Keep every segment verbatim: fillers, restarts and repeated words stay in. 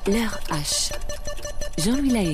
L'heure H. Jean-Louis Lahaye.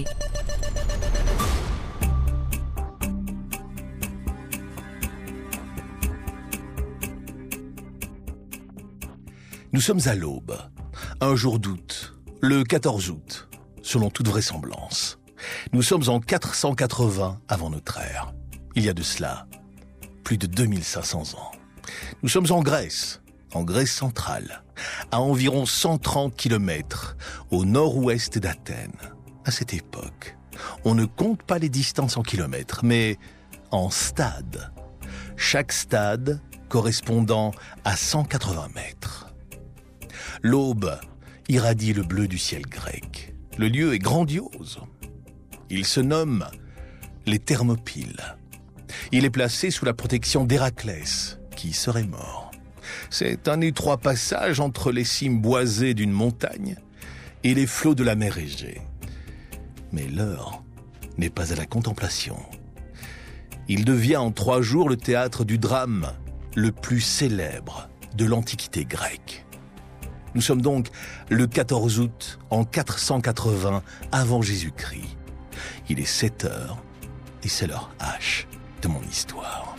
Nous sommes à l'aube, un jour d'août, le quatorze août, selon toute vraisemblance. Nous sommes en quatre cent quatre-vingts avant notre ère. Il y a de cela plus de deux mille cinq cents ans. Nous sommes en Grèce, en Grèce centrale, à environ cent trente kilomètres au nord-ouest d'Athènes. À cette époque, on ne compte pas les distances en kilomètres, mais en stades. Chaque stade correspondant à cent quatre-vingts mètres. L'aube irradie le bleu du ciel grec. Le lieu est grandiose. Il se nomme les Thermopyles. Il est placé sous la protection d'Héraclès, qui serait mort. C'est un étroit passage entre les cimes boisées d'une montagne et les flots de la mer Égée. Mais l'heure n'est pas à la contemplation. Il devient en trois jours le théâtre du drame le plus célèbre de l'Antiquité grecque. Nous sommes donc le quatorze août en quatre cent quatre-vingts avant Jésus-Christ. Il est sept heures et c'est l'heure H de mon histoire.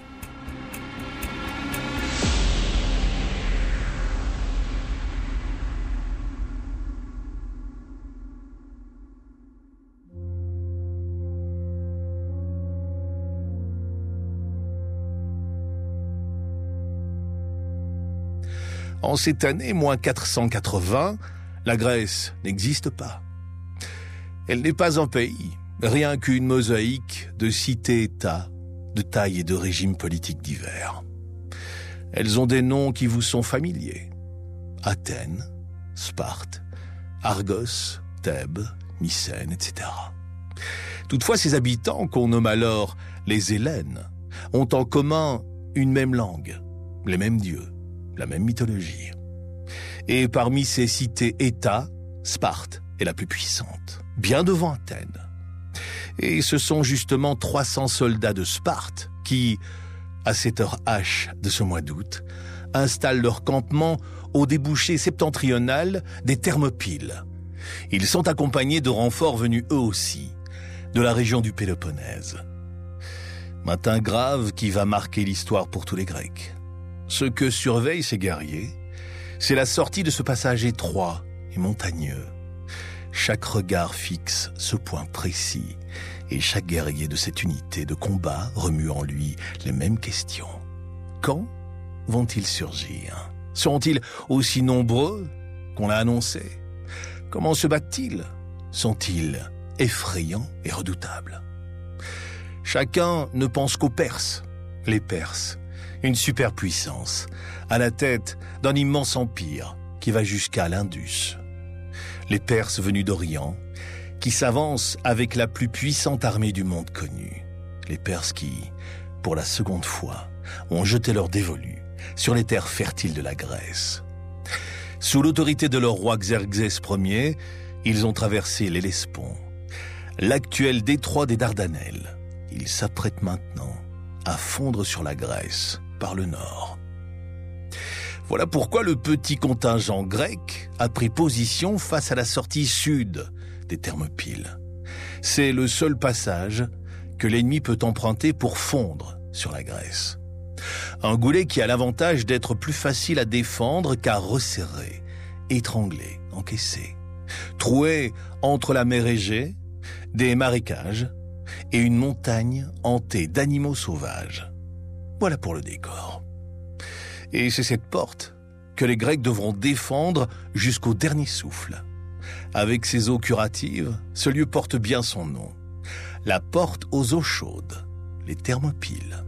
En cette année, moins quatre cent quatre-vingts, la Grèce n'existe pas. Elle n'est pas un pays, rien qu'une mosaïque de cités-États, de tailles et de régimes politiques divers. Elles ont des noms qui vous sont familiers. Athènes, Sparte, Argos, Thèbes, Mycène, et cetera. Toutefois, ces habitants, qu'on nomme alors les Hellènes, ont en commun une même langue, les mêmes dieux, la même mythologie. Et parmi ces cités-États, Sparte est la plus puissante, bien devant Athènes. Et ce sont justement trois cents soldats de Sparte qui, à cette heure H de ce mois d'août, installent leur campement au débouché septentrional des Thermopyles. Ils sont accompagnés de renforts venus eux aussi de la région du Péloponnèse. Matin grave qui va marquer l'histoire pour tous les Grecs. Ce que surveillent ces guerriers, c'est la sortie de ce passage étroit et montagneux. Chaque regard fixe ce point précis et chaque guerrier de cette unité de combat remue en lui les mêmes questions. Quand vont-ils surgir? Seront-ils aussi nombreux qu'on l'a annoncé? Comment se battent-ils? Sont-ils effrayants et redoutables? Chacun ne pense qu'aux Perses. Les Perses, une superpuissance, à la tête d'un immense empire qui va jusqu'à l'Indus. Les Perses venus d'Orient, qui s'avancent avec la plus puissante armée du monde connue. Les Perses qui, pour la seconde fois, ont jeté leur dévolu sur les terres fertiles de la Grèce. Sous l'autorité de leur roi Xerxès Ier, ils ont traversé l'Hellespont, l'actuel détroit des Dardanelles. Ils s'apprêtent maintenant à fondre sur la Grèce par le nord. Voilà pourquoi le petit contingent grec a pris position face à la sortie sud des Thermopyles. C'est le seul passage que l'ennemi peut emprunter pour fondre sur la Grèce. Un goulet qui a l'avantage d'être plus facile à défendre qu'à resserrer, étrangler, encaisser. Troué entre la mer Égée, des marécages et une montagne hantée d'animaux sauvages. Voilà pour le décor. Et c'est cette porte que les Grecs devront défendre jusqu'au dernier souffle. Avec ses eaux curatives, ce lieu porte bien son nom. La porte aux eaux chaudes, les Thermopyles.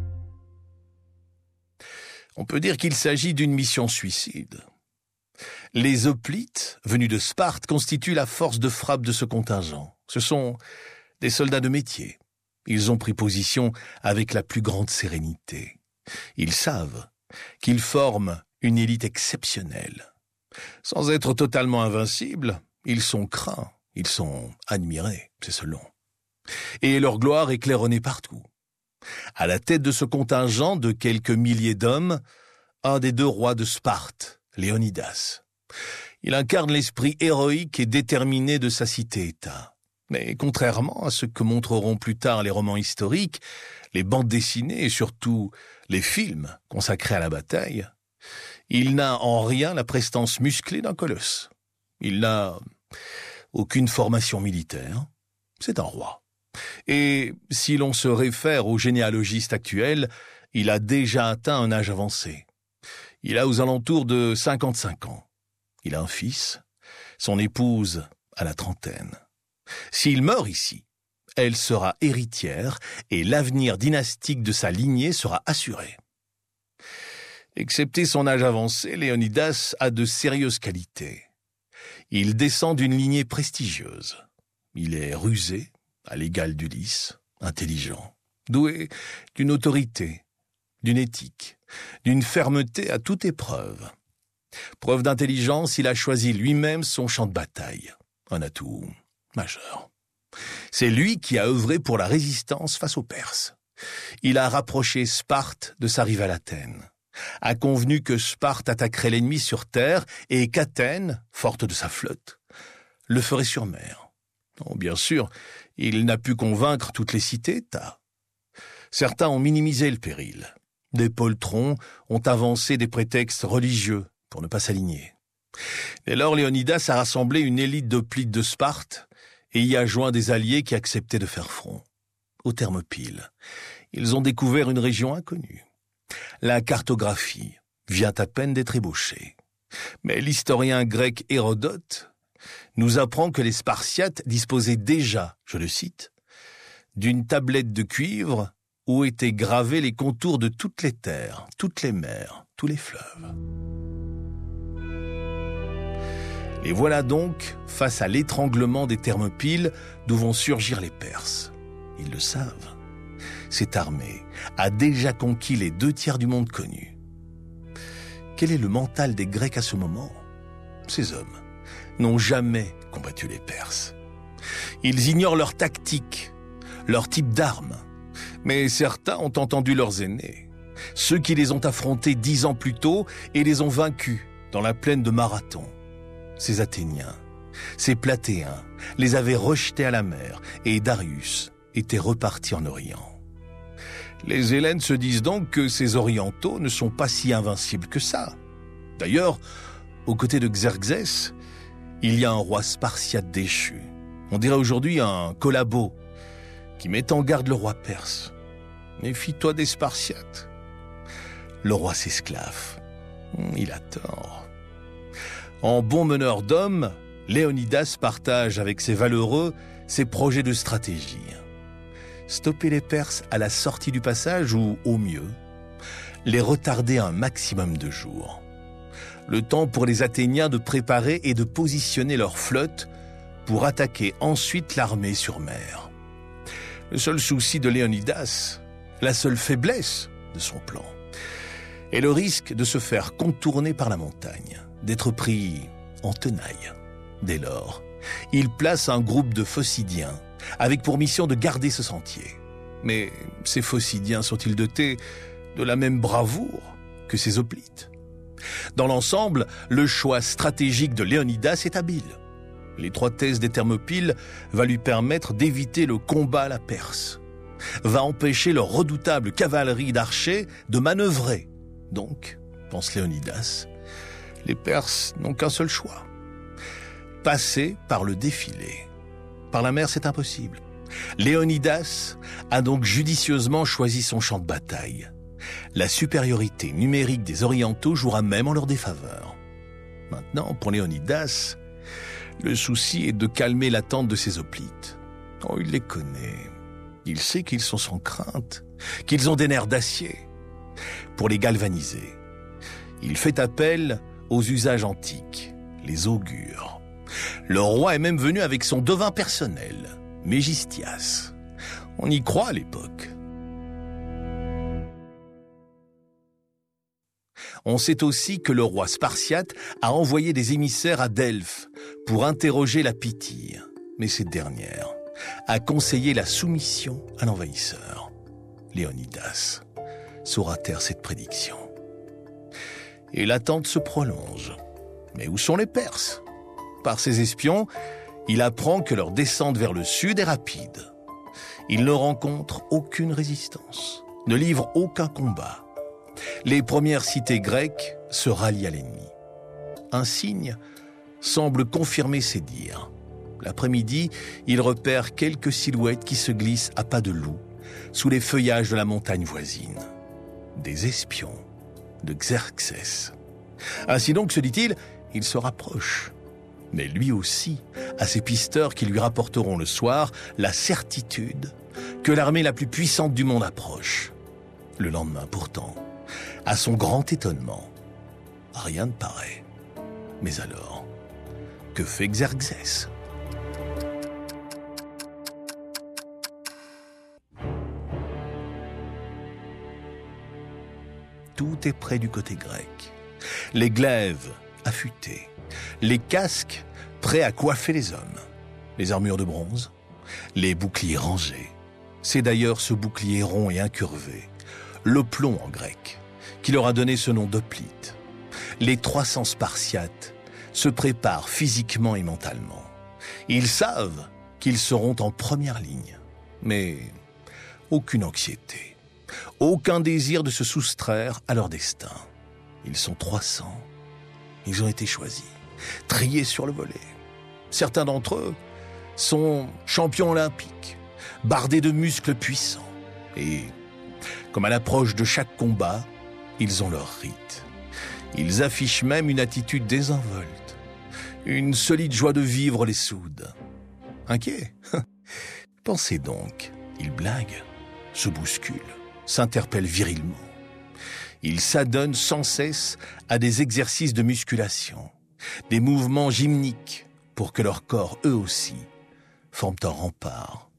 On peut dire qu'il s'agit d'une mission suicide. Les hoplites, venus de Sparte, constituent la force de frappe de ce contingent. Ce sont des soldats de métier. Ils ont pris position avec la plus grande sérénité. Ils savent qu'ils forment une élite exceptionnelle. Sans être totalement invincibles, ils sont craints, ils sont admirés, c'est selon. Et leur gloire est claironnée partout. À la tête de ce contingent de quelques milliers d'hommes, un des deux rois de Sparte, Léonidas. Il incarne l'esprit héroïque et déterminé de sa cité-État. Mais contrairement à ce que montreront plus tard les romans historiques, les bandes dessinées et surtout les films consacrés à la bataille, il n'a en rien la prestance musclée d'un colosse. Il n'a aucune formation militaire. C'est un roi. Et si l'on se réfère aux généalogistes actuels, il a déjà atteint un âge avancé. Il a aux alentours de cinquante-cinq ans. Il a un fils, son épouse a la trentaine. S'il meurt ici, elle sera héritière et l'avenir dynastique de sa lignée sera assuré. Excepté son âge avancé, Léonidas a de sérieuses qualités. Il descend d'une lignée prestigieuse. Il est rusé, à l'égal d'Ulysse, intelligent, doué d'une autorité, d'une éthique, d'une fermeté à toute épreuve. Preuve d'intelligence, il a choisi lui-même son champ de bataille, un atout majeur. C'est lui qui a œuvré pour la résistance face aux Perses. Il a rapproché Sparte de sa rivale Athènes, a convenu que Sparte attaquerait l'ennemi sur terre et qu'Athènes, forte de sa flotte, le ferait sur mer. Oh, bien sûr, il n'a pu convaincre toutes les cités-États. Certains ont minimisé le péril. Des poltrons ont avancé des prétextes religieux pour ne pas s'aligner. Dès lors, Léonidas a rassemblé une élite d'hoplites de Sparte et y a joint des alliés qui acceptaient de faire front. Aux Thermopyles, ils ont découvert une région inconnue. La cartographie vient à peine d'être ébauchée. Mais l'historien grec Hérodote nous apprend que les Spartiates disposaient déjà, je le cite, d'une tablette de cuivre où étaient gravés les contours de toutes les terres, toutes les mers, tous les fleuves. Et voilà donc face à l'étranglement des Thermopyles d'où vont surgir les Perses. Ils le savent. Cette armée a déjà conquis les deux tiers du monde connu. Quel est le mental des Grecs à ce moment? Ces hommes n'ont jamais combattu les Perses. Ils ignorent leur tactique, leur type d'armes. Mais certains ont entendu leurs aînés, ceux qui les ont affrontés dix ans plus tôt et les ont vaincus dans la plaine de Marathon. Ces Athéniens, ces Platéens, les avaient rejetés à la mer et Darius était reparti en Orient. Les Hellènes se disent donc que ces Orientaux ne sont pas si invincibles que ça. D'ailleurs, aux côtés de Xerxès, il y a un roi spartiate déchu. On dirait aujourd'hui un collabo qui met en garde le roi perse. Méfie-toi des Spartiates. Le roi s'esclaffe. Il a tort. En bon meneur d'hommes, Léonidas partage avec ses valeureux ses projets de stratégie. Stopper les Perses à la sortie du passage ou, au mieux, les retarder un maximum de jours. Le temps pour les Athéniens de préparer et de positionner leur flotte pour attaquer ensuite l'armée sur mer. Le seul souci de Léonidas, la seule faiblesse de son plan, est le risque de se faire contourner par la montagne, d'être pris en tenaille. Dès lors, il place un groupe de Phocidiens avec pour mission de garder ce sentier. Mais ces Phocidiens sont-ils dotés de la même bravoure que ces hoplites? Dans l'ensemble, le choix stratégique de Léonidas est habile. L'étroitesse des Thermopyles va lui permettre d'éviter le combat à la Perse, va empêcher leur redoutable cavalerie d'archers de manœuvrer. Donc, pense Léonidas, les Perses n'ont qu'un seul choix. Passer par le défilé. Par la mer, c'est impossible. Léonidas a donc judicieusement choisi son champ de bataille. La supériorité numérique des Orientaux jouera même en leur défaveur. Maintenant, pour Léonidas, le souci est de calmer l'attente de ses hoplites. Oh, il les connaît. Il sait qu'ils sont sans crainte, qu'ils ont des nerfs d'acier. Pour les galvaniser, il fait appel aux usages antiques, les augures. Le roi est même venu avec son devin personnel, Mégistias. On y croit à l'époque. On sait aussi que le roi spartiate a envoyé des émissaires à Delphes pour interroger la Pythie. Mais cette dernière a conseillé la soumission à l'envahisseur. Léonidas saura taire cette prédiction. Et l'attente se prolonge. Mais où sont les Perses? Par ses espions, il apprend que leur descente vers le sud est rapide. Il ne rencontre aucune résistance, ne livre aucun combat. Les premières cités grecques se rallient à l'ennemi. Un signe semble confirmer ses dires. L'après-midi, il repère quelques silhouettes qui se glissent à pas de loup sous les feuillages de la montagne voisine. Des espions de Xerxès. Ainsi donc, se dit-il, il se rapproche. Mais lui aussi a ses pisteurs qui lui rapporteront le soir la certitude que l'armée la plus puissante du monde approche. Le lendemain, pourtant, à son grand étonnement, rien ne paraît. Mais alors, que fait Xerxès ? Tout est prêt du côté grec. Les glaives affûtés, les casques prêts à coiffer les hommes, les armures de bronze, les boucliers rangés. C'est d'ailleurs ce bouclier rond et incurvé, l'oplon en grec, qui leur a donné ce nom d'hoplite. Les trois cents Spartiates se préparent physiquement et mentalement. Ils savent qu'ils seront en première ligne, mais aucune anxiété, aucun désir de se soustraire à leur destin. Ils sont trois cents. Ils ont été choisis, triés sur le volet. Certains d'entre eux sont champions olympiques, bardés de muscles puissants. Et, comme à l'approche de chaque combat, ils ont leur rite. Ils affichent même une attitude désinvolte. Une solide joie de vivre les soude. Inquiets ? Pensez donc, ils blaguent, se bousculent, s'interpellent virilement. Ils s'adonnent sans cesse à des exercices de musculation, des mouvements gymniques pour que leur corps, eux aussi, forment un rempart.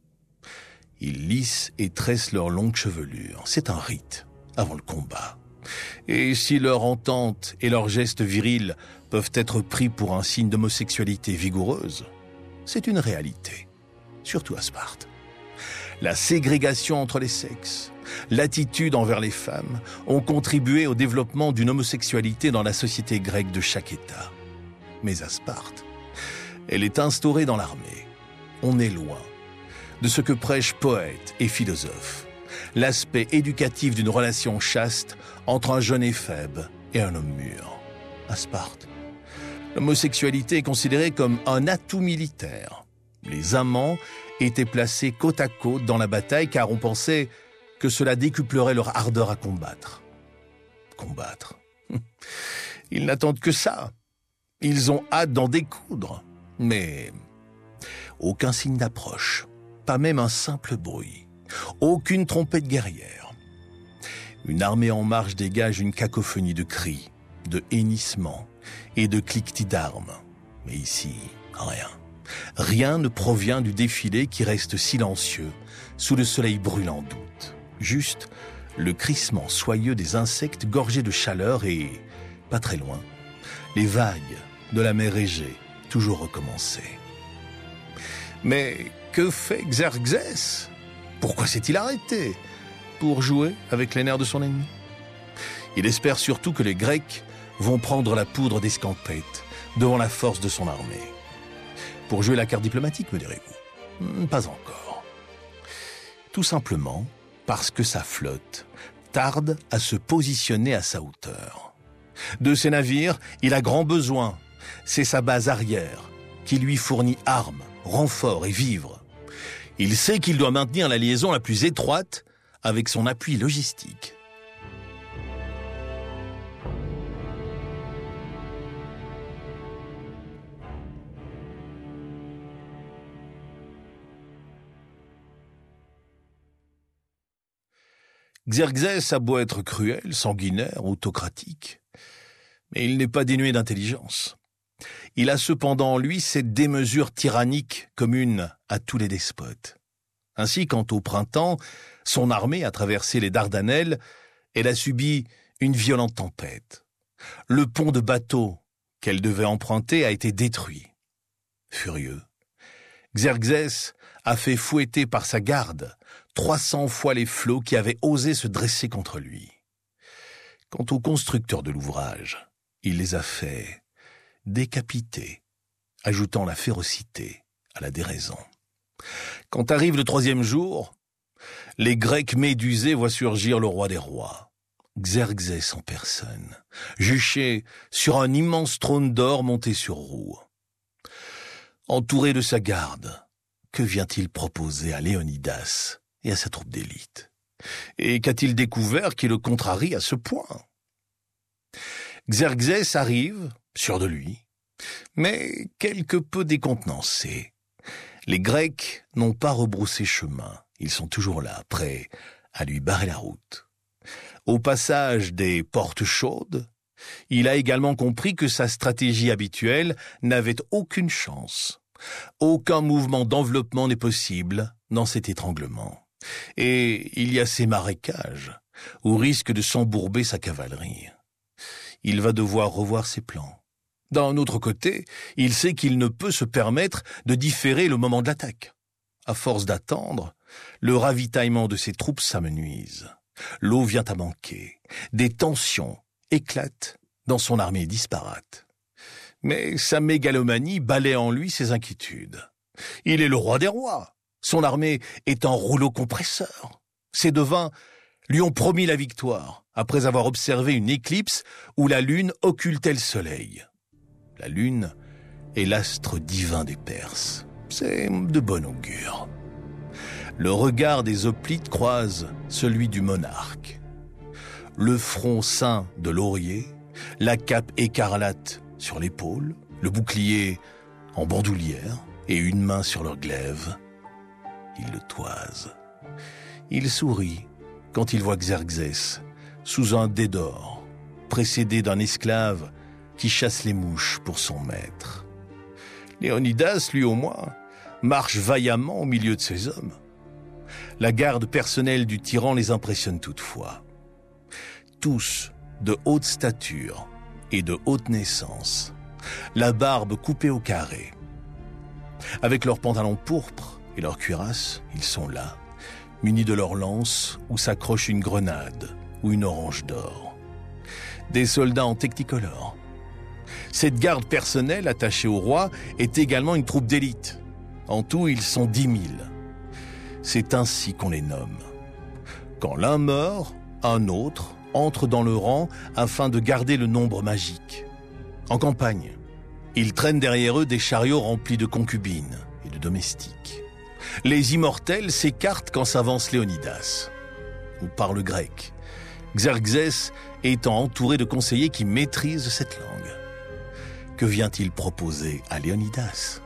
Ils lissent et tressent leurs longues chevelures. C'est un rite avant le combat. Et si leur entente et leurs gestes virils peuvent être pris pour un signe d'homosexualité vigoureuse, c'est une réalité, surtout à Sparte. La ségrégation entre les sexes, l'attitude envers les femmes ont contribué au développement d'une homosexualité dans la société grecque de chaque État. Mais à Sparte, elle est instaurée dans l'armée. On est loin de ce que prêchent poètes et philosophes, l'aspect éducatif d'une relation chaste entre un jeune éphèbe et un homme mûr. À Sparte, l'homosexualité est considérée comme un atout militaire. Les amants étaient placés côte à côte dans la bataille car on pensait que cela décuplerait leur ardeur à combattre. Combattre. Ils n'attendent que ça. Ils ont hâte d'en découdre. Mais aucun signe d'approche, pas même un simple bruit, aucune trompette guerrière. Une armée en marche dégage une cacophonie de cris, de hennissements et de cliquetis d'armes. Mais ici, rien. Rien ne provient du défilé qui reste silencieux sous le soleil brûlant d'août. Juste le crissement soyeux des insectes gorgés de chaleur et, pas très loin, les vagues de la mer Égée, toujours recommencées. Mais que fait Xerxès ? Pourquoi s'est-il arrêté ? Pour jouer avec les nerfs de son ennemi ? Il espère surtout que les Grecs vont prendre la poudre d'escampette devant la force de son armée. Pour jouer la carte diplomatique, me direz-vous ? Pas encore. Tout simplement parce que sa flotte tarde à se positionner à sa hauteur. De ses navires, il a grand besoin. C'est sa base arrière qui lui fournit armes, renforts et vivres. Il sait qu'il doit maintenir la liaison la plus étroite avec son appui logistique. Xerxès a beau être cruel, sanguinaire, autocratique, mais il n'est pas dénué d'intelligence. Il a cependant en lui cette démesure tyrannique commune à tous les despotes. Ainsi, quand au printemps, son armée a traversé les Dardanelles, elle a subi une violente tempête. Le pont de bateaux qu'elle devait emprunter a été détruit. Furieux, Xerxès a fait fouetter par sa garde trois cents fois les flots qui avaient osé se dresser contre lui. Quant aux constructeurs de l'ouvrage, il les a fait décapité, ajoutant la férocité à la déraison. Quand arrive le troisième jour, les Grecs médusés voient surgir le roi des rois, Xerxès en personne, juché sur un immense trône d'or monté sur roue. Entouré de sa garde, que vient-il proposer à Léonidas et à sa troupe d'élite? Et qu'a-t-il découvert qui le contrarie à ce point? Xerxès arrive, sûr de lui, mais quelque peu décontenancé. Les Grecs n'ont pas rebroussé chemin, ils sont toujours là, prêts à lui barrer la route. Au passage des portes chaudes, il a également compris que sa stratégie habituelle n'avait aucune chance. Aucun mouvement d'enveloppement n'est possible dans cet étranglement. Et il y a ces marécages où risque de s'embourber sa cavalerie. Il va devoir revoir ses plans. D'un autre côté, il sait qu'il ne peut se permettre de différer le moment de l'attaque. À force d'attendre, le ravitaillement de ses troupes s'amenuise. L'eau vient à manquer. Des tensions éclatent dans son armée disparate. Mais sa mégalomanie balaie en lui ses inquiétudes. Il est le roi des rois. Son armée est un rouleau compresseur. Ses devins lui ont promis la victoire, après avoir observé une éclipse où la lune occultait le soleil. La lune est l'astre divin des Perses. C'est de bon augure. Le regard des hoplites croise celui du monarque. Le front ceint de laurier, la cape écarlate sur l'épaule, le bouclier en bandoulière et une main sur leur glaive. Il le toise. Il sourit quand il voit Xerxès sous un dais d'or, précédé d'un esclave qui chasse les mouches pour son maître. Léonidas, lui au moins, marche vaillamment au milieu de ses hommes. La garde personnelle du tyran les impressionne toutefois. Tous de haute stature et de haute naissance, la barbe coupée au carré. Avec leurs pantalons pourpres et leurs cuirasses, ils sont là, munis de leurs lances où s'accroche une grenade ou une orange d'or. Des soldats en technicolore. Cette garde personnelle attachée au roi est également une troupe d'élite. En tout, ils sont dix mille. C'est ainsi qu'on les nomme. Quand l'un meurt, un autre entre dans le rang afin de garder le nombre magique. En campagne, ils traînent derrière eux des chariots remplis de concubines et de domestiques. Les immortels s'écartent quand s'avance Léonidas. On parle grec, Xerxès étant entouré de conseillers qui maîtrisent cette langue. Que vient-il proposer à Léonidas?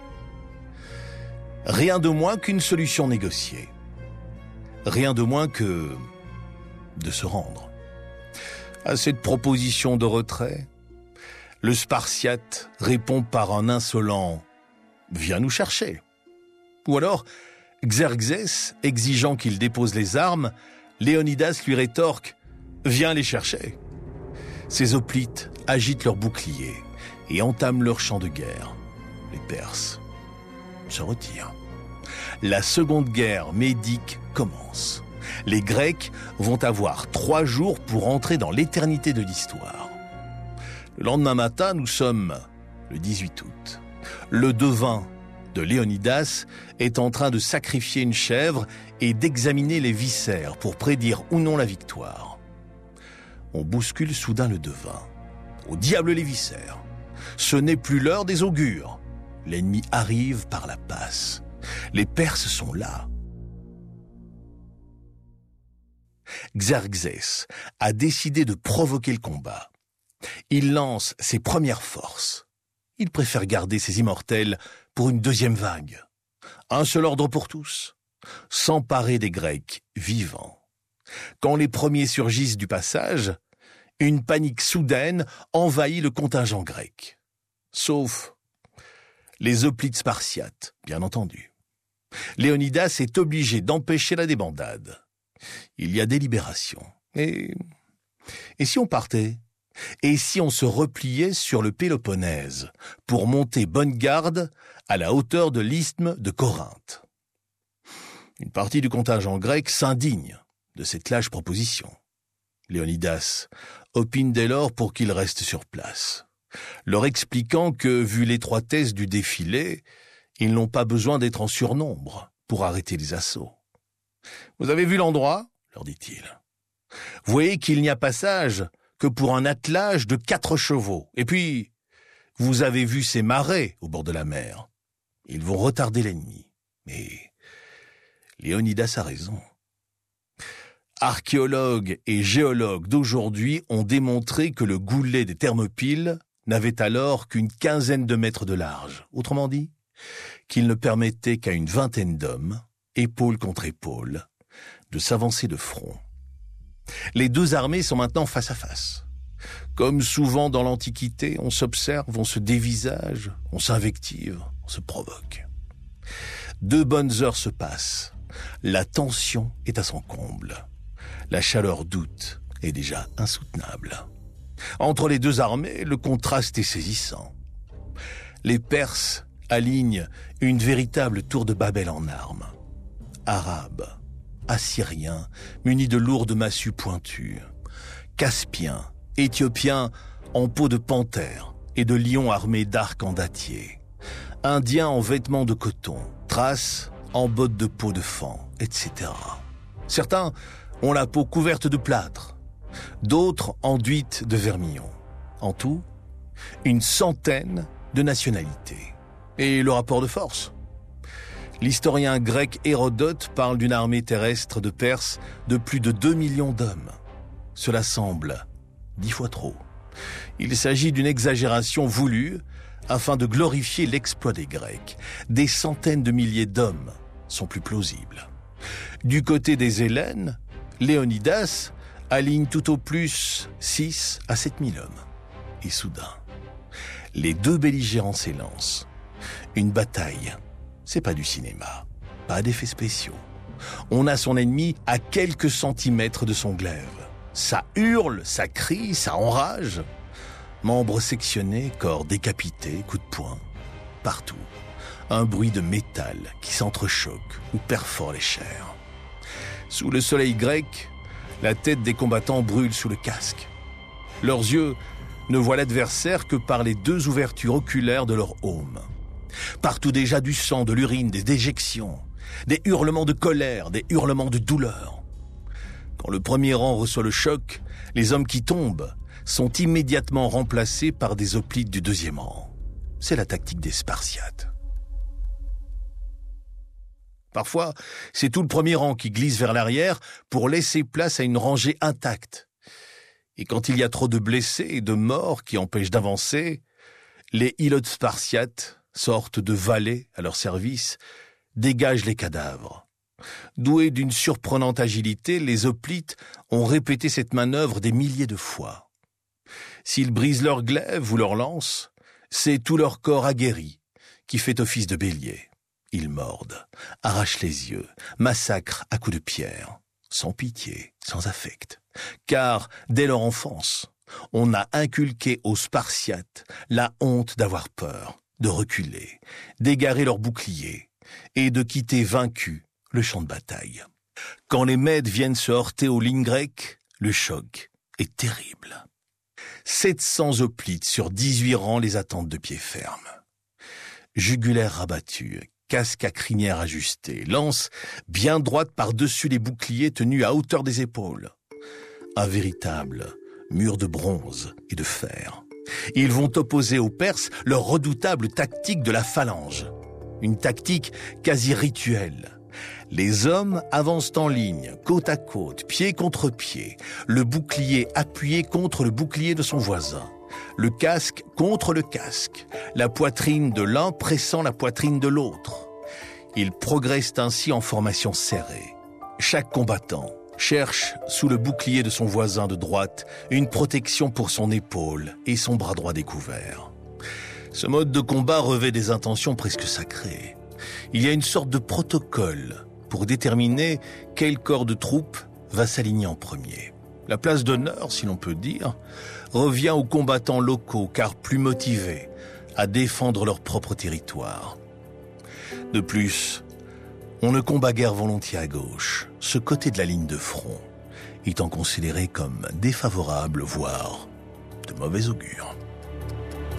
Rien de moins qu'une solution négociée. Rien de moins que de se rendre. À cette proposition de retrait, le Spartiate répond par un insolent « Viens nous chercher ». Ou alors, Xerxès, exigeant qu'il dépose les armes, Léonidas lui rétorque « Viens les chercher ». Ces hoplites agitent leurs boucliers et entament leur champ de guerre. Les Perses se retirent. La seconde guerre médique commence. Les Grecs vont avoir trois jours pour entrer dans l'éternité de l'histoire. Le lendemain matin, nous sommes le dix-huit août. Le devin de Léonidas est en train de sacrifier une chèvre et d'examiner les viscères pour prédire ou non la victoire. On bouscule soudain le devin. Au diable les viscères. Ce n'est plus l'heure des augures. L'ennemi arrive par la passe. Les Perses sont là. Xerxès a décidé de provoquer le combat. Il lance ses premières forces. Il préfère garder ses immortels pour une deuxième vague. Un seul ordre pour tous, s'emparer des Grecs vivants. Quand les premiers surgissent du passage, une panique soudaine envahit le contingent grec. Sauf les hoplites spartiates, bien entendu. Léonidas est obligé d'empêcher la débandade. Il y a délibération. Et, et si on partait? Et si on se repliait sur le Péloponnèse pour monter bonne garde à la hauteur de l'isthme de Corinthe? Une partie du contingent grec s'indigne de cette lâche proposition. Léonidas opine dès lors pour qu'il reste sur place. leur expliquant que, vu l'étroitesse du défilé, ils n'ont pas besoin d'être en surnombre pour arrêter les assauts. « Vous avez vu l'endroit ?» leur dit-il. « Vous voyez qu'il n'y a passage que pour un attelage de quatre chevaux. Et puis, vous avez vu ces marais au bord de la mer. Ils vont retarder l'ennemi. » Mais Léonidas a raison. Archéologues et géologues d'aujourd'hui ont démontré que le goulet des Thermopyles n'avait alors qu'une quinzaine de mètres de large. Autrement dit, qu'il ne permettait qu'à une vingtaine d'hommes, épaule contre épaule, de s'avancer de front. Les deux armées sont maintenant face à face. Comme souvent dans l'Antiquité, on s'observe, on se dévisage, on s'invective, on se provoque. Deux bonnes heures se passent. La tension est à son comble. La chaleur d'août est déjà insoutenable. Entre les deux armées, le contraste est saisissant. Les Perses alignent une véritable tour de Babel en armes. Arabes, Assyriens, munis de lourdes massues pointues, Caspiens, Éthiopiens en peau de panthère et de lions armés d'arcs en dattier, Indiens en vêtements de coton, Thraces en bottes de peau de faon, et cetera. Certains ont la peau couverte de plâtre, d'autres enduites de vermillon. En tout, une centaine de nationalités. Et le rapport de force ? L'historien grec Hérodote parle d'une armée terrestre de Perses de plus de deux millions d'hommes. Cela semble dix fois trop. Il s'agit d'une exagération voulue afin de glorifier l'exploit des Grecs. Des centaines de milliers d'hommes sont plus plausibles. Du côté des Hellènes, Léonidas aligne tout au plus six à sept mille hommes. Et soudain, les deux belligérants s'élancent. Une bataille, c'est pas du cinéma, pas d'effets spéciaux. On a son ennemi à quelques centimètres de son glaive. Ça hurle, ça crie, ça enrage. Membres sectionnés, corps décapités, coups de poing. Partout, un bruit de métal qui s'entrechoque ou perfore les chairs. Sous le soleil grec, la tête des combattants brûle sous le casque. Leurs yeux ne voient l'adversaire que par les deux ouvertures oculaires de leur aume. Partout déjà du sang, de l'urine, des déjections, des hurlements de colère, des hurlements de douleur. Quand le premier rang reçoit le choc, les hommes qui tombent sont immédiatement remplacés par des hoplites du deuxième rang. C'est la tactique des Spartiates. Parfois, c'est tout le premier rang qui glisse vers l'arrière pour laisser place à une rangée intacte. Et quand il y a trop de blessés et de morts qui empêchent d'avancer, les hilotes spartiates, sortes de valets à leur service, dégagent les cadavres. Doués d'une surprenante agilité, les hoplites ont répété cette manœuvre des milliers de fois. S'ils brisent leur glaive ou leur lance, c'est tout leur corps aguerri qui fait office de bélier. Ils mordent, arrachent les yeux, massacrent à coups de pierre, sans pitié, sans affect. Car, dès leur enfance, on a inculqué aux Spartiates la honte d'avoir peur, de reculer, d'égarer leurs boucliers et de quitter vaincus le champ de bataille. Quand les Mèdes viennent se heurter aux lignes grecques, le choc est terrible. sept cents hoplites sur dix-huit rangs les attendent de pied ferme. Jugulaires rabattus, casque à crinière ajustée, lance bien droite par-dessus les boucliers tenus à hauteur des épaules. Un véritable mur de bronze et de fer. Ils vont opposer aux Perses leur redoutable tactique de la phalange. Une tactique quasi rituelle. Les hommes avancent en ligne, côte à côte, pied contre pied, le bouclier appuyé contre le bouclier de son voisin, le casque contre le casque, la poitrine de l'un pressant la poitrine de l'autre. Ils progressent ainsi en formation serrée. Chaque combattant cherche sous le bouclier de son voisin de droite une protection pour son épaule et son bras droit découvert. Ce mode de combat revêt des intentions presque sacrées. Il y a une sorte de protocole pour déterminer quel corps de troupe va s'aligner en premier. La place d'honneur, si l'on peut dire, revient aux combattants locaux car plus motivés à défendre leur propre territoire. De plus, on ne combat guère volontiers à gauche, ce côté de la ligne de front étant considéré comme défavorable, voire de mauvais augure.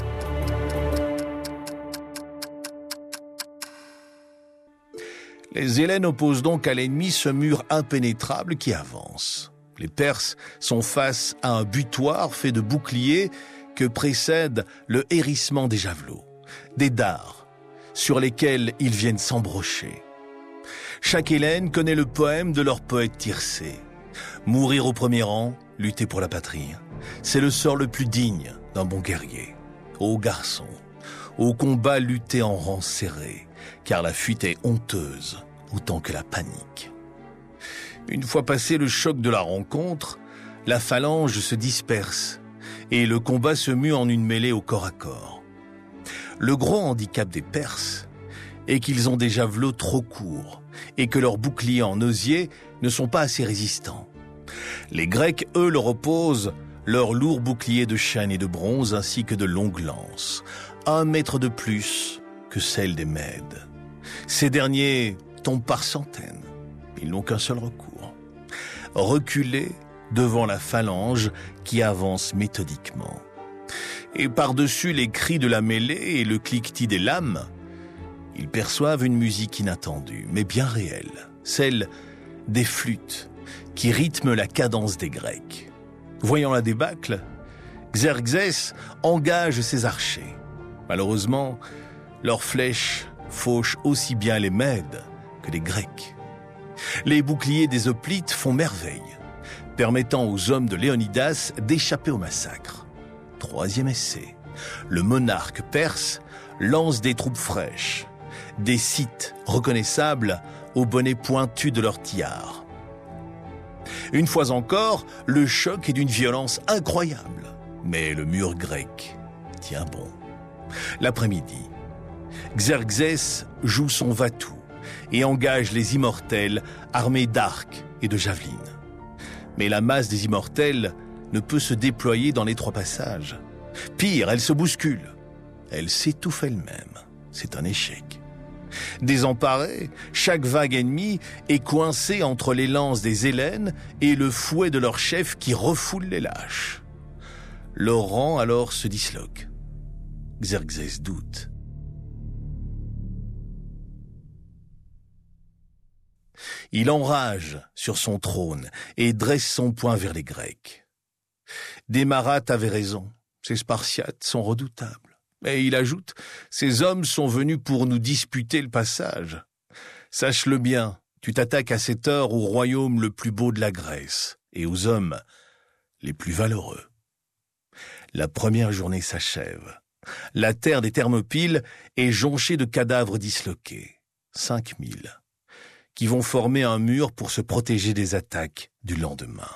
Les Hellènes opposent donc à l'ennemi ce mur impénétrable qui avance. Les Perses sont face à un butoir fait de boucliers que précède le hérissement des javelots, des dards, sur lesquels ils viennent s'embrocher. Chaque Hellène connaît le poème de leur poète Tircée. Mourir au premier rang, lutter pour la patrie, c'est le sort le plus digne d'un bon guerrier. Ô garçon, au combat lutter en rang serré, car la fuite est honteuse autant que la panique. Une fois passé le choc de la rencontre, la phalange se disperse et le combat se mue en une mêlée au corps à corps. Le gros handicap des Perses est qu'ils ont des javelots trop courts et que leurs boucliers en osier ne sont pas assez résistants. Les Grecs, eux, leur opposent leurs lourds boucliers de chêne et de bronze ainsi que de longues lances, un mètre de plus que celles des Mèdes. Ces derniers tombent par centaines. Ils n'ont qu'un seul recours. Reculer devant la phalange qui avance méthodiquement. Et par-dessus les cris de la mêlée et le cliquetis des lames, ils perçoivent une musique inattendue, mais bien réelle, celle des flûtes qui rythment la cadence des Grecs. Voyant la débâcle, Xerxès engage ses archers. Malheureusement, leurs flèches fauchent aussi bien les Mèdes que les Grecs. Les boucliers des Hoplites font merveille, permettant aux hommes de Léonidas d'échapper au massacre. Troisième essai, le monarque perse lance des troupes fraîches, des Scythes reconnaissables au bonnet pointu de leur tiare. Une fois encore, le choc est d'une violence incroyable, mais le mur grec tient bon. L'après-midi, Xerxès joue son va-tout et engage les immortels armés d'arcs et de javelines. Mais la masse des immortels ne peut se déployer dans les trois passages. Pire, elle se bouscule. Elle s'étouffe elle-même. C'est un échec. Désemparés, chaque vague ennemie est coincée entre les lances des Hellènes et le fouet de leur chef qui refoule les lâches. Leur rang alors se disloque. Xerxès doute. Il enrage sur son trône et dresse son poing vers les Grecs. Démarate avait raison, ces Spartiates sont redoutables. Et il ajoute, ces hommes sont venus pour nous disputer le passage. Sache-le bien, tu t'attaques à cette heure au royaume le plus beau de la Grèce et aux hommes les plus valeureux. La première journée s'achève. La terre des Thermopyles est jonchée de cadavres disloqués, cinq mille, qui vont former un mur pour se protéger des attaques du lendemain.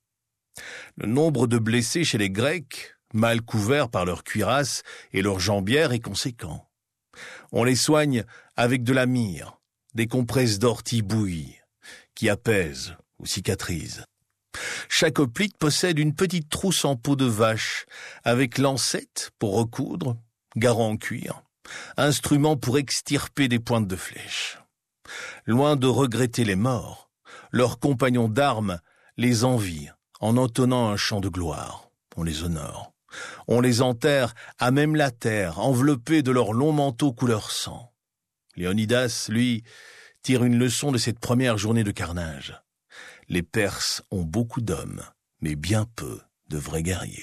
Le nombre de blessés chez les Grecs, mal couverts par leurs cuirasses et leurs jambières, est conséquent. On les soigne avec de la myrrhe, des compresses d'ortie bouillie, qui apaisent ou cicatrisent. Chaque hoplite possède une petite trousse en peau de vache, avec lancette pour recoudre, garrot en cuir, instrument pour extirper des pointes de flèches. Loin de regretter les morts, leurs compagnons d'armes les envient en entonnant un chant de gloire. On les honore. On les enterre à même la terre, enveloppés de leurs longs manteaux couleur sang. Léonidas, lui, tire une leçon de cette première journée de carnage. Les Perses ont beaucoup d'hommes, mais bien peu de vrais guerriers.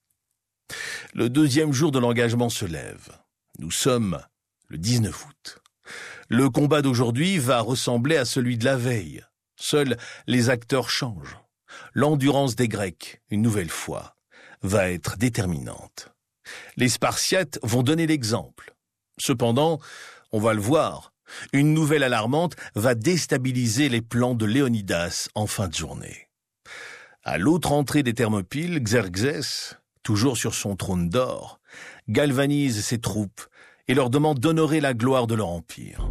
Le deuxième jour de l'engagement se lève. Nous sommes le dix-neuf août. Le combat d'aujourd'hui va ressembler à celui de la veille. Seuls les acteurs changent. L'endurance des Grecs, une nouvelle fois, va être déterminante. Les Spartiates vont donner l'exemple. Cependant, on va le voir, une nouvelle alarmante va déstabiliser les plans de Léonidas en fin de journée. À l'autre entrée des Thermopyles, Xerxès, toujours sur son trône d'or, galvanise ses troupes et leur demande d'honorer la gloire de leur empire.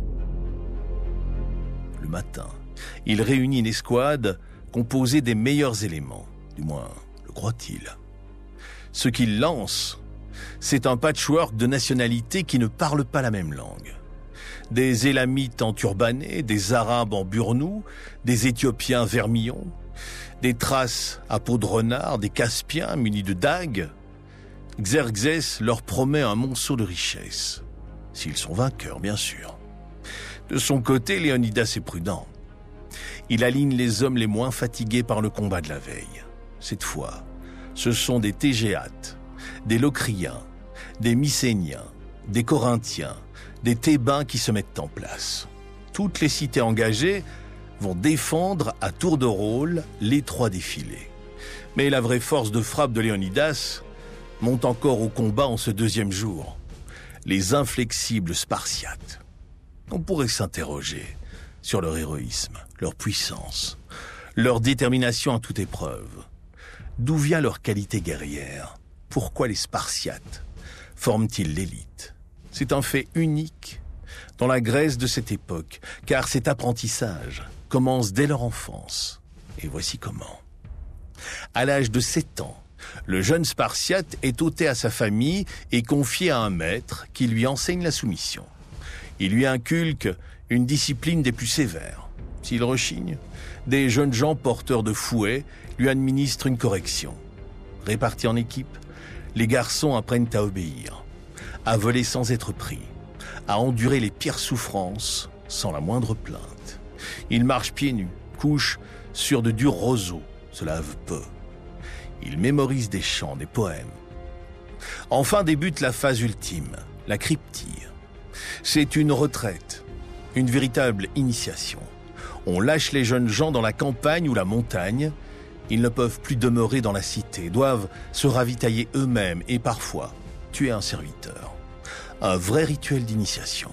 Le matin, il réunit une escouade composée des meilleurs éléments, du moins le croit-il. Ce qu'il lance, c'est un patchwork de nationalités qui ne parlent pas la même langue. Des Élamites en turbanés, des Arabes en burnous, des Éthiopiens vermillons, des Thraces à peau de renard, des Caspiens munis de dagues. Xerxès leur promet un monceau de richesses, s'ils sont vainqueurs, bien sûr. De son côté, Léonidas est prudent. Il aligne les hommes les moins fatigués par le combat de la veille. Cette fois, ce sont des Tégéates, des Locriens, des Mycéniens, des Corinthiens, des Thébains qui se mettent en place. Toutes les cités engagées vont défendre à tour de rôle les trois défilés. Mais la vraie force de frappe de Léonidas monte encore au combat en ce deuxième jour. Les inflexibles Spartiates. On pourrait s'interroger sur leur héroïsme, leur puissance, leur détermination à toute épreuve. D'où vient leur qualité guerrière? Pourquoi les Spartiates forment-ils l'élite? C'est un fait unique dans la Grèce de cette époque, car cet apprentissage commence dès leur enfance. Et voici comment. À l'âge de sept ans, le jeune Spartiate est ôté à sa famille et confié à un maître qui lui enseigne la soumission. Il lui inculque une discipline des plus sévères. S'il rechigne, des jeunes gens porteurs de fouets lui administrent une correction. Répartis en équipe, les garçons apprennent à obéir, à voler sans être pris, à endurer les pires souffrances sans la moindre plainte. Ils marchent pieds nus, couchent sur de durs roseaux, se lavent peu. Ils mémorisent des chants, des poèmes. Enfin débute la phase ultime, la cryptire. C'est une retraite, une véritable initiation. On lâche les jeunes gens dans la campagne ou la montagne. Ils ne peuvent plus demeurer dans la cité, doivent se ravitailler eux-mêmes et parfois tuer un serviteur. Un vrai rituel d'initiation.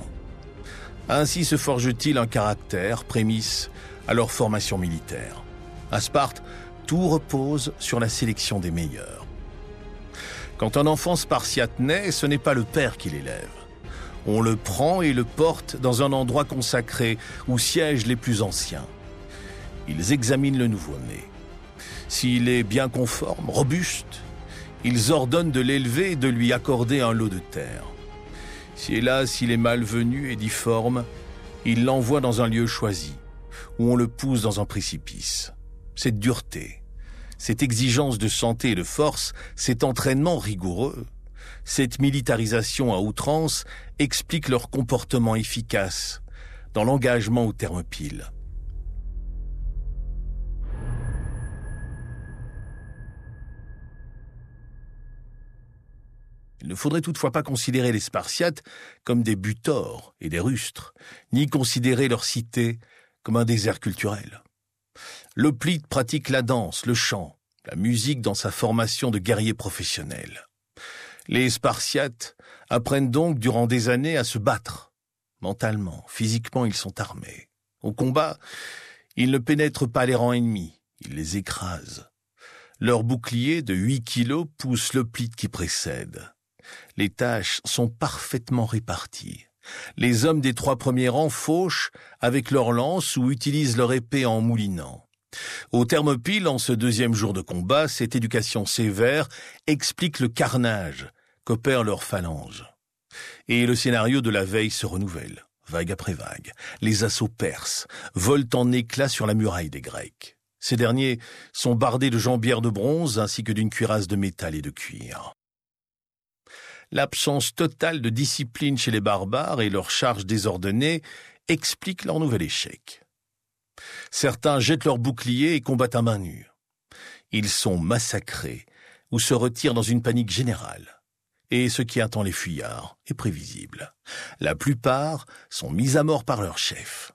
Ainsi se forge-t-il un caractère, prémisse à leur formation militaire. À Sparte, tout repose sur la sélection des meilleurs. Quand un enfant spartiate naît, ce n'est pas le père qui l'élève. On le prend et le porte dans un endroit consacré où siègent les plus anciens. Ils examinent le nouveau-né. S'il est bien conforme, robuste, ils ordonnent de l'élever et de lui accorder un lot de terre. Si hélas il est malvenu et difforme, ils l'envoient dans un lieu choisi, où on le pousse dans un précipice. Cette dureté, cette exigence de santé et de force, cet entraînement rigoureux, cette militarisation à outrance explique leur comportement efficace dans l'engagement aux Thermopyles. Il ne faudrait toutefois pas considérer les Spartiates comme des butors et des rustres, ni considérer leur cité comme un désert culturel. L'Hoplite pratique la danse, le chant, la musique dans sa formation de guerrier professionnel. Les Spartiates apprennent donc durant des années à se battre. Mentalement, physiquement, ils sont armés. Au combat, ils ne pénètrent pas les rangs ennemis, ils les écrasent. Leur bouclier de huit kilos pousse l'Hoplite qui précède. Les tâches sont parfaitement réparties. Les hommes des trois premiers rangs fauchent avec leurs lances ou utilisent leur épée en moulinant. Aux Thermopyles, en ce deuxième jour de combat, cette éducation sévère explique le carnage qu'opèrent leurs phalanges. Et le scénario de la veille se renouvelle, vague après vague. Les assauts perses volent en éclats sur la muraille des Grecs. Ces derniers sont bardés de jambières de bronze ainsi que d'une cuirasse de métal et de cuir. L'absence totale de discipline chez les barbares et leur charge désordonnée expliquent leur nouvel échec. Certains jettent leurs boucliers et combattent à main nue. Ils sont massacrés ou se retirent dans une panique générale. Et ce qui attend les fuyards est prévisible. La plupart sont mis à mort par leur chef.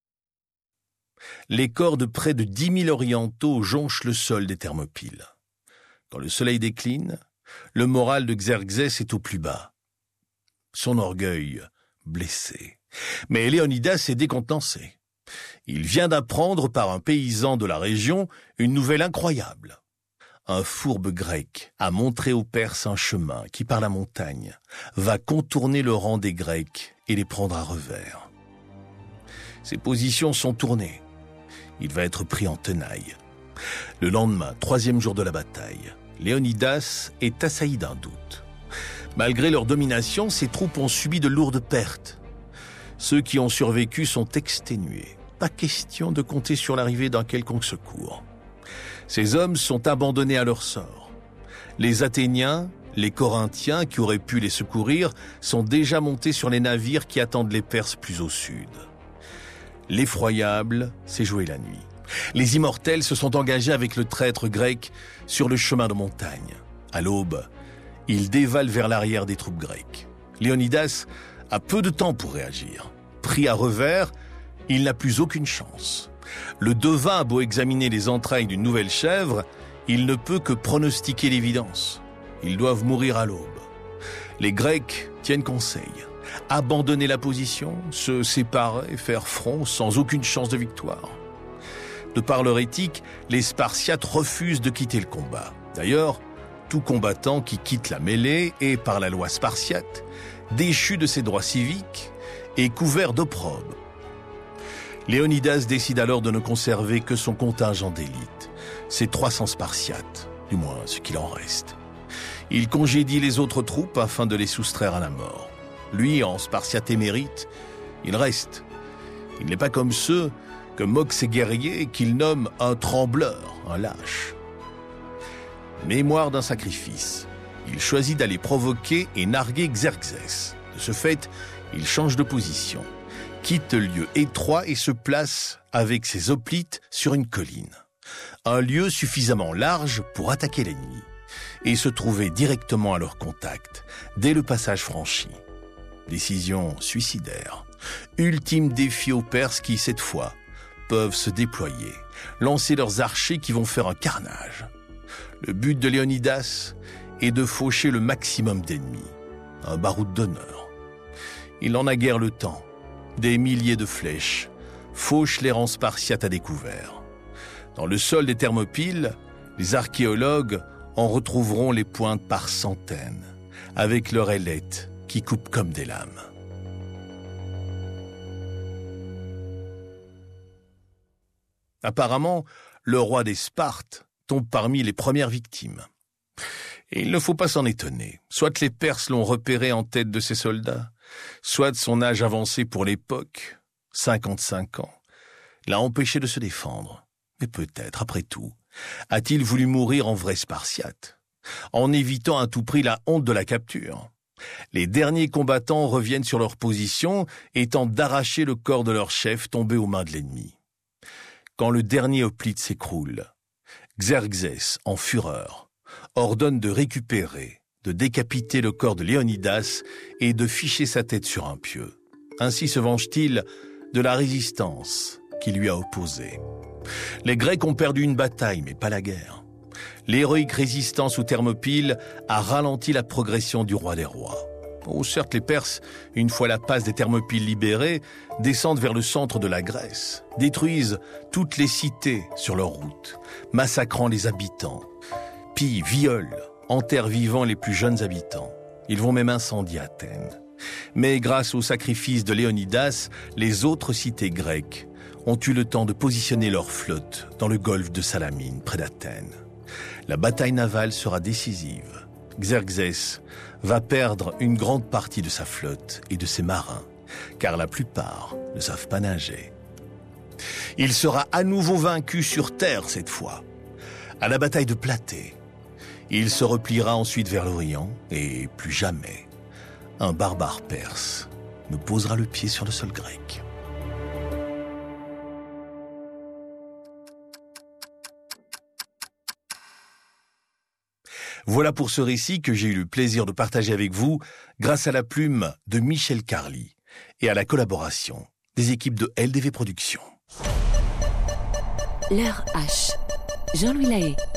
Les corps de près de dix mille orientaux jonchent le sol des Thermopyles. Quand le soleil décline, le moral de Xerxès est au plus bas. Son orgueil blessé. Mais Léonidas est décontenancé. Il vient d'apprendre par un paysan de la région une nouvelle incroyable. Un fourbe grec a montré aux Perses un chemin qui, par la montagne, va contourner le rang des Grecs et les prendre à revers. Ses positions sont tournées. Il va être pris en tenaille. Le lendemain, troisième jour de la bataille, Léonidas est assailli d'un doute. Malgré leur domination, ses troupes ont subi de lourdes pertes. Ceux qui ont survécu sont exténués. Pas question de compter sur l'arrivée d'un quelconque secours. Ces hommes sont abandonnés à leur sort. Les Athéniens, les Corinthiens qui auraient pu les secourir, sont déjà montés sur les navires qui attendent les Perses plus au sud. L'effroyable s'est joué la nuit. Les immortels se sont engagés avec le traître grec sur le chemin de montagne. À l'aube, ils dévalent vers l'arrière des troupes grecques. Léonidas a peu de temps pour réagir. Pris à revers, il n'a plus aucune chance. Le devin a beau examiner les entrailles d'une nouvelle chèvre, il ne peut que pronostiquer l'évidence. Ils doivent mourir à l'aube. Les Grecs tiennent conseil. Abandonner la position, se séparer, faire front sans aucune chance de victoire. De par leur éthique, les Spartiates refusent de quitter le combat. D'ailleurs, tout combattant qui quitte la mêlée est, par la loi spartiate, déchu de ses droits civiques et couvert d'opprobre. Léonidas décide alors de ne conserver que son contingent d'élite, ses trois cents Spartiates, du moins ce qu'il en reste. Il congédie les autres troupes afin de les soustraire à la mort. Lui, en Spartiate émérite, il reste. Il n'est pas comme ceux que moquent ses guerriers qu'il nomme un trembleur, un lâche. Mémoire d'un sacrifice. Il choisit d'aller provoquer et narguer Xerxès. De ce fait, il change de position, quitte le lieu étroit et se place avec ses hoplites sur une colline. Un lieu suffisamment large pour attaquer l'ennemi et se trouver directement à leur contact dès le passage franchi. Décision suicidaire. Ultime défi aux Perses qui, cette fois, peuvent se déployer, lancer leurs archers qui vont faire un carnage. Le but de Léonidas est de faucher le maximum d'ennemis. Un baroud d'honneur. Il n'en a guère le temps. Des milliers de flèches fauchent les rangs spartiates à découvert. Dans le sol des Thermopyles, les archéologues en retrouveront les pointes par centaines, avec leurs ailettes qui coupent comme des lames. Apparemment, le roi des Spartes tombe parmi les premières victimes. Et il ne faut pas s'en étonner. Soit les Perses l'ont repéré en tête de ses soldats, soit son âge avancé pour l'époque, cinquante-cinq ans, l'a empêché de se défendre. Mais peut-être, après tout, a-t-il voulu mourir en vrai Spartiate, en évitant à tout prix la honte de la capture. Les derniers combattants reviennent sur leur position et tentent d'arracher le corps de leur chef tombé aux mains de l'ennemi. Quand le dernier hoplite s'écroule, Xerxès, en fureur, ordonne de récupérer, de décapiter le corps de Léonidas et de ficher sa tête sur un pieu. Ainsi se venge-t-il de la résistance qui lui a opposée. Les Grecs ont perdu une bataille, mais pas la guerre. L'héroïque résistance aux Thermopyles a ralenti la progression du roi des rois. Oh, certes, les Perses, une fois la passe des Thermopyles libérée, descendent vers le centre de la Grèce, détruisent toutes les cités sur leur route, massacrant les habitants, pillent, violent, enterrent vivants les plus jeunes habitants. Ils vont même incendier Athènes. Mais grâce au sacrifice de Léonidas, les autres cités grecques ont eu le temps de positionner leur flotte dans le golfe de Salamine, près d'Athènes. La bataille navale sera décisive. Xerxès va perdre une grande partie de sa flotte et de ses marins, car la plupart ne savent pas nager. Il sera à nouveau vaincu sur terre cette fois, à la bataille de Platée. Il se repliera ensuite vers l'Orient et plus jamais un barbare perse ne posera le pied sur le sol grec. Voilà pour ce récit que j'ai eu le plaisir de partager avec vous grâce à la plume de Michel Carly et à la collaboration des équipes de L D V Productions. L'heure H. Jean-Louis Lahaye.